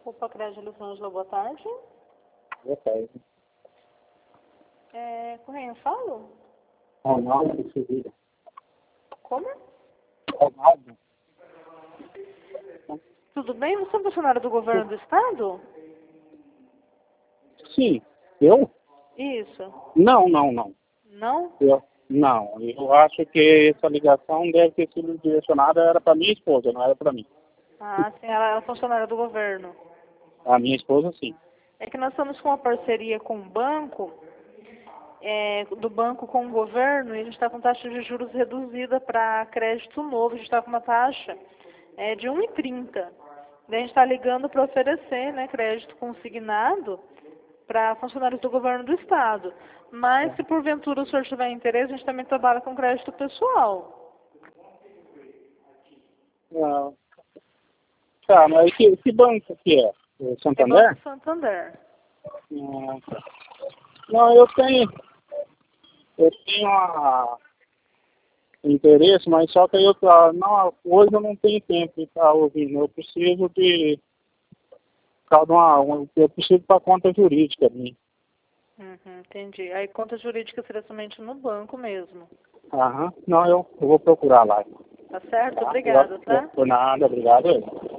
Opa, Crédito Elisângela, boa tarde. Boa tarde. Com quem eu falo? Ronaldo de Sevilla. Como? Ronaldo? Tudo bem? Você é funcionário do governo do estado? Sim. Eu? Isso. Não. Não? Não. Eu acho que essa ligação deve ter sido direcionada, era para minha esposa, não era para mim. Ah, sim, ela é funcionária do governo. A minha esposa, sim. É que nós estamos com uma parceria com o banco, do banco com o governo, e a gente está com taxa de juros reduzida para crédito novo. A gente está com uma taxa de 1,30. Daí a gente está ligando para oferecer, né, crédito consignado para funcionários do governo do estado. Mas se porventura o senhor tiver interesse, a gente também trabalha com crédito pessoal. Ah, tá, mas que banco que é? O É Santander? Banco Santander. Tá. Não, eu tenho interesse, mas só que hoje eu não tenho tempo de estar ouvindo. Eu preciso eu preciso para conta jurídica minha. Uhum, entendi. Aí conta jurídica seria somente no banco mesmo. Aham. Não, eu vou procurar lá. Tá certo? Tá? Obrigada, tá? Por nada, obrigado.